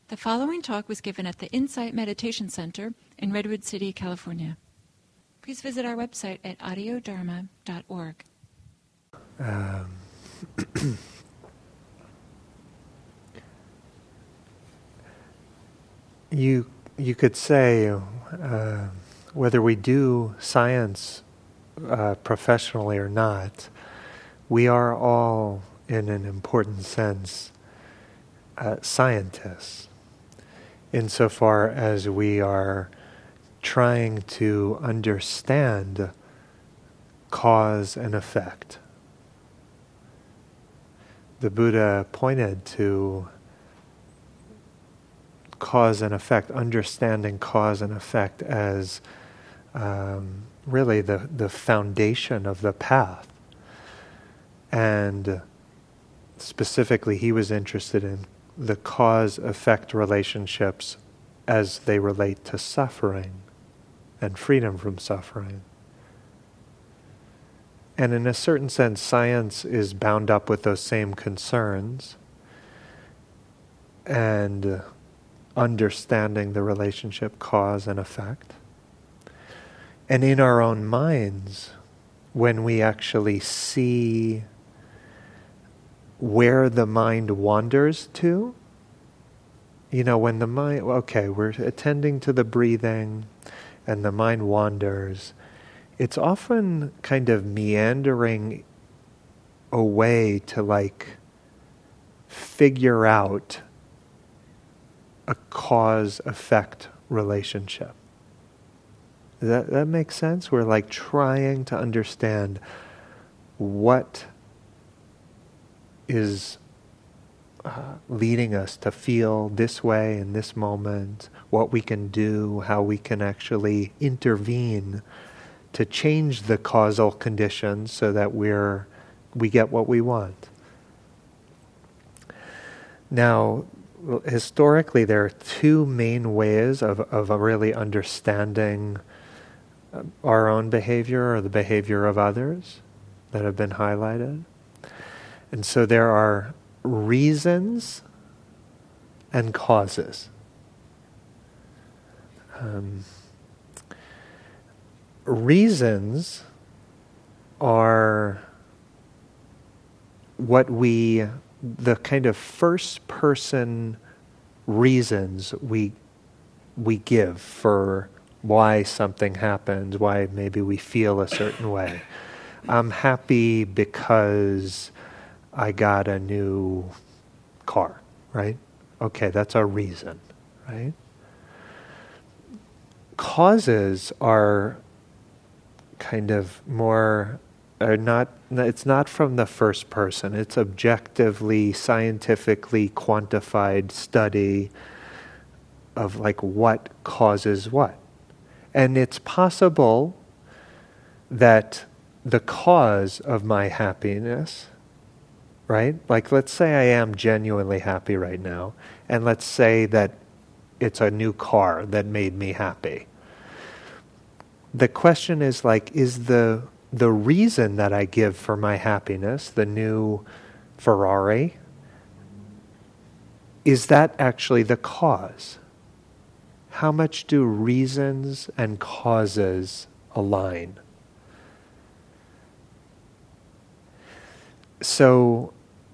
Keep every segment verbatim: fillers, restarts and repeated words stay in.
The following talk was given at the Insight Meditation Center in Redwood City, California. Please visit our website at audio dharma dot org. Um, you you could say uh, whether we do science uh, professionally or not, we are all, in an important sense, uh, scientists, insofar as we are trying to understand cause and effect. The Buddha pointed to cause and effect, understanding cause and effect as um, really the, the foundation of the path. And specifically, he was interested in the cause-effect relationships as they relate to suffering and freedom from suffering. And in a certain sense, science is bound up with those same concerns, and understanding the relationship cause and effect. And in our own minds, when we actually see where the mind wanders to, you know, when the mind, okay, we're attending to the breathing and the mind wanders, it's often kind of meandering away to like figure out a cause-effect relationship. Does that, that make sense? We're like trying to understand what is uh, leading us to feel this way in this moment, what we can do, how we can actually intervene to change the causal conditions so that we're we get what we want. Now, historically, there are two main ways of, of really understanding our own behavior or the behavior of others that have been highlighted. And so there are reasons and causes. Um, reasons are what we, the kind of first person reasons we we give for why something happens, why maybe we feel a certain way. I'm happy because I got a new car, right? Okay, that's our reason, right? Causes are kind of more, are not, it's not from the first person. It's objectively, scientifically quantified study of like what causes what. And it's possible that the cause of my happiness, right? Like, let's say I am genuinely happy right now, and let's say that it's a new car that made me happy. The question is like, is the the reason that I give for my happiness, the new Ferrari, is that actually the cause? How much do reasons and causes align? So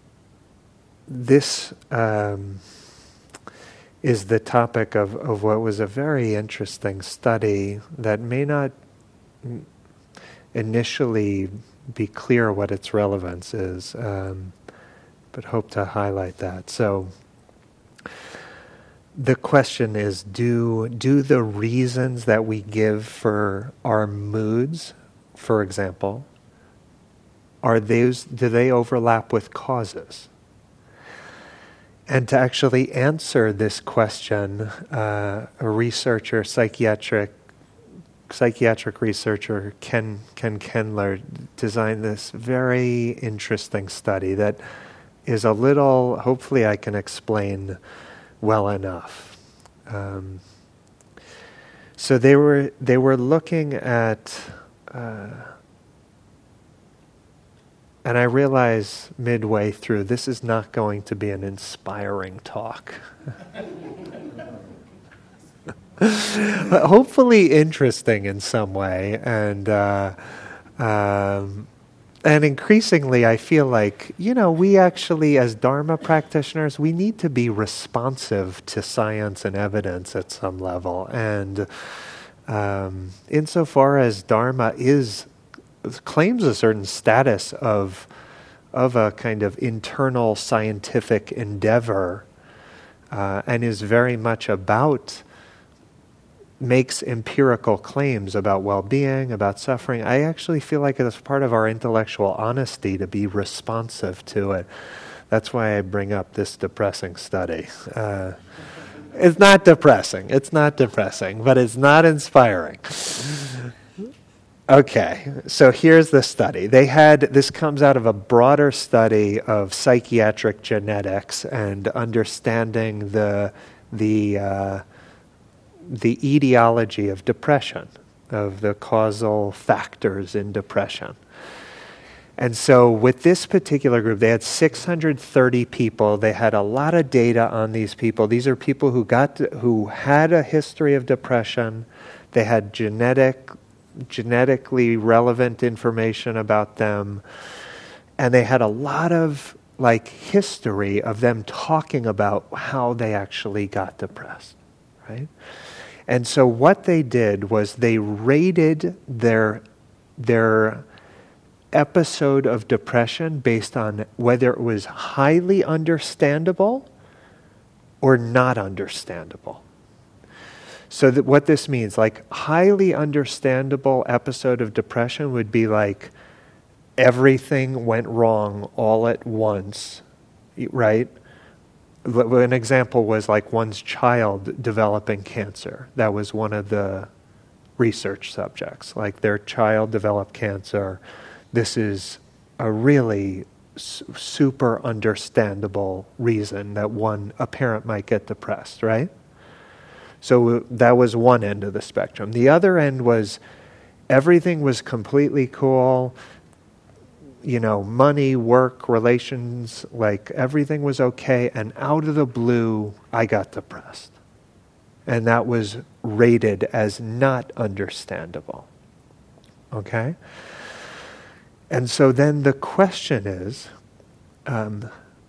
this um, is the topic of, of what was a very interesting study that may not initially be clear what its relevance is, um, but hope to highlight that. So the question is, do do the reasons that we give for our moods, for example, are those, do they overlap with causes? And to actually answer this question, uh, a researcher, psychiatric psychiatric researcher Ken Ken Kendler designed this very interesting study that is a little, hopefully I can explain well enough. Um, so they were they were looking at, uh, and I realize midway through, this is not going to be an inspiring talk. hopefully interesting in some way, and uh, um, and increasingly, I feel like, you know, we actually, as Dharma practitioners, we need to be responsive to science and evidence at some level, and um, insofar as Dharma is claims a certain status of of a kind of internal scientific endeavor, uh, and is very much about, makes empirical claims about well-being, about suffering, I actually feel like it's part of our intellectual honesty to be responsive to it. That's why I bring up this depressing study. Uh, it's not depressing, it's not depressing, but it's not inspiring. Okay, so here's the study. They had, this comes out of a broader study of psychiatric genetics and understanding the the uh, the etiology of depression, of the causal factors in depression. And so with this particular group, they had six hundred thirty people. They had a lot of data on these people. These are people who got to, who had a history of depression. They had genetic genetically relevant information about them, and they had a lot of like history of them talking about how they actually got depressed, right? And so what they did was they rated their their episode of depression based on whether it was highly understandable or not understandable. So that what this means, like highly understandable episode of depression would be like everything went wrong all at once, right? An example was like one's child developing cancer. That was one of the research subjects. Like their child developed cancer. This is a really su- super understandable reason that one, a parent might get depressed, right? So that was one end of the spectrum. The other end was everything was completely cool. You know, money, work, relations, like everything was okay. And out of the blue, I got depressed. And that was rated as not understandable. Okay? And so then the question is, um,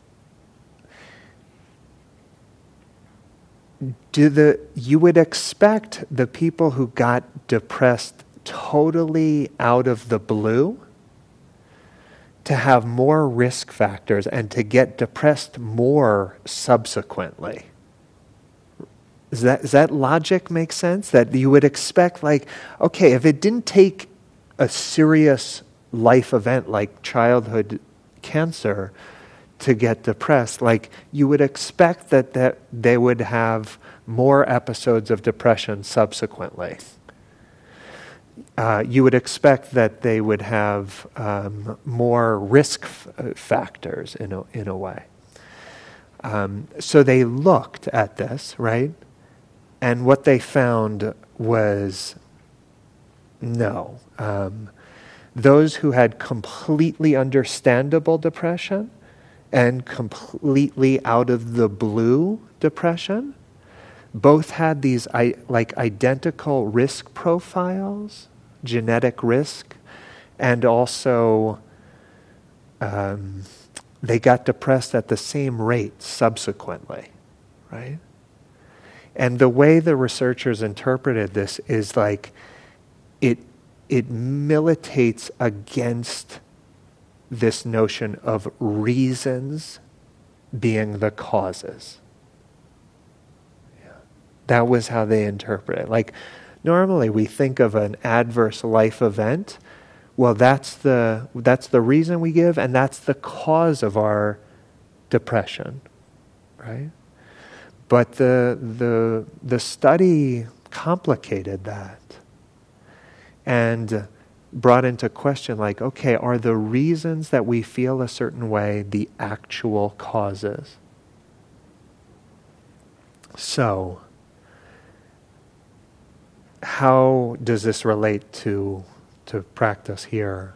Do the you would expect the people who got depressed totally out of the blue to have more risk factors and to get depressed more subsequently? Does that, does that logic make sense? That you would expect, like, okay, if it didn't take a serious life event like childhood cancer to get depressed, like you would expect that, that they would have more episodes of depression subsequently. Uh, you would expect that they would have um, more risk f- factors in a, in a way. Um, so they looked at this, right? And what they found was no. Um, those who had completely understandable depression and completely out of the blue depression both had these I, like identical risk profiles, genetic risk, and also um, they got depressed at the same rate subsequently, right? And the way the researchers interpreted this is like it it militates against this notion of reasons being the causes. Yeah. That was how they interpret it. Like, normally we think of an adverse life event. Well, that's the that's the reason we give, and that's the cause of our depression, right? But the the the study complicated that and brought into question, like, okay, are the reasons that we feel a certain way the actual causes? So, how does this relate to to practice here?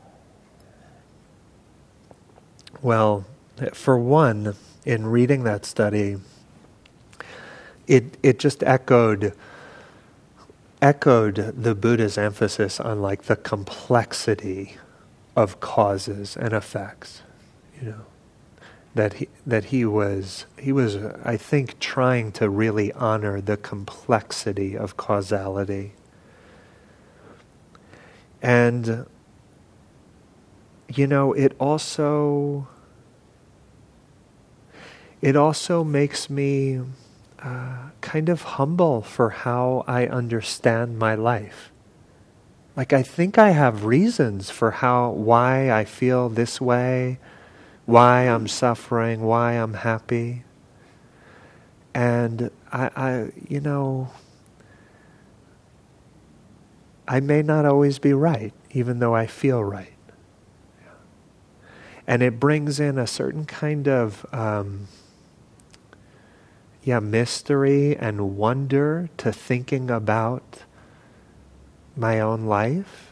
Well, for one, in reading that study, it it just echoed echoed the Buddha's emphasis on like the complexity of causes and effects, you know, that he that he was he was I think trying to really honor the complexity of causality. And you know, it also it also makes me uh, kind of humble for how I understand my life. Like, I think I have reasons for how, why I feel this way, why I'm suffering, why I'm happy. And I, I, you know, I may not always be right, even though I feel right. And it brings in a certain kind of, um, yeah, mystery and wonder to thinking about my own life.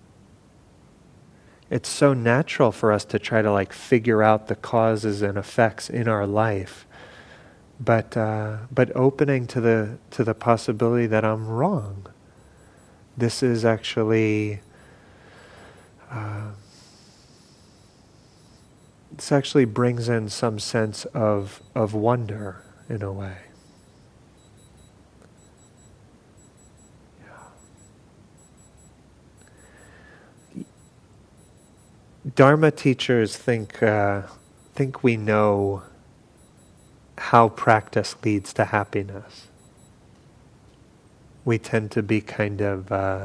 It's so natural for us to try to like figure out the causes and effects in our life, but uh, but opening to the to the possibility that I'm wrong. This is actually uh, this actually brings in some sense of of wonder in a way. Dharma teachers think uh, think we know how practice leads to happiness. We tend to be kind of uh,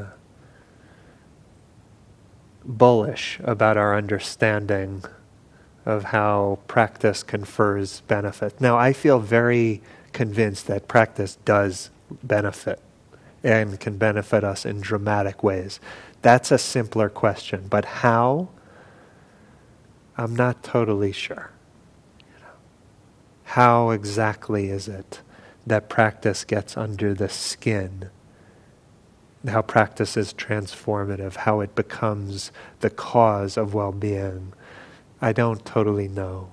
bullish about our understanding of how practice confers benefit. Now, I feel very convinced that practice does benefit and can benefit us in dramatic ways. That's a simpler question, but how? I'm not totally sure. You know, how exactly is it that practice gets under the skin? How practice is transformative, how it becomes the cause of well-being? I don't totally know.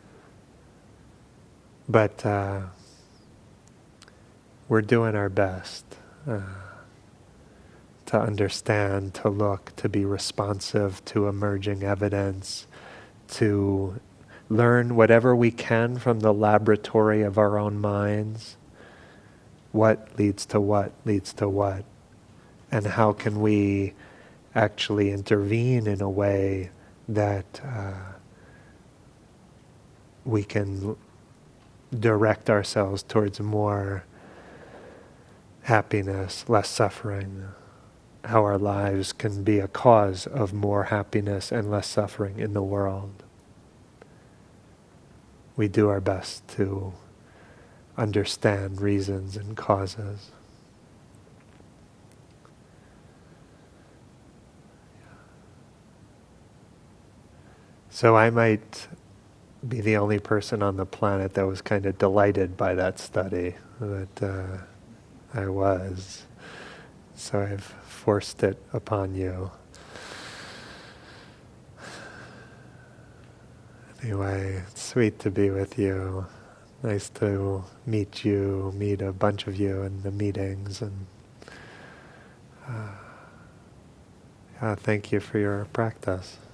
But uh, we're doing our best uh, to understand, to look, to be responsive to emerging evidence, to learn whatever we can from the laboratory of our own minds. What leads to what leads to what? And how can we actually intervene in a way that uh, we can direct ourselves towards more happiness, less suffering, how our lives can be a cause of more happiness and less suffering in the world. We do our best to understand reasons and causes. So I might be the only person on the planet that was kind of delighted by that study, that uh, I was. So I've forced it upon you. Anyway, it's sweet to be with you. Nice to meet you, meet a bunch of you in the meetings, and uh, yeah, thank you for your practice.